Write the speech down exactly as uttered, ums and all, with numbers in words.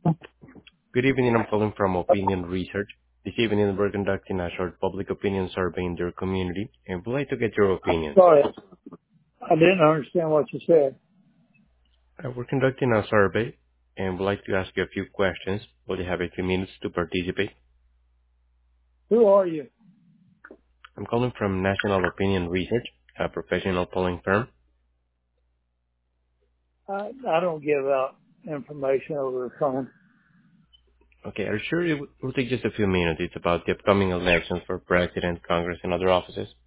Good evening. I'm calling from Opinion Research. This evening, we're conducting a short public opinion survey in your community, and we'd like to get your opinions. Sorry, I didn't understand what you said. Uh, We're conducting a survey, and we'd like to ask you a few questions. Will you have a few minutes to participate? Who are you? I'm calling from National Opinion Research, a professional polling firm. I, I don't give out information over the phone. Okay, are you sure it will take just a few minutes? It's about the upcoming elections for president, Congress, and other offices.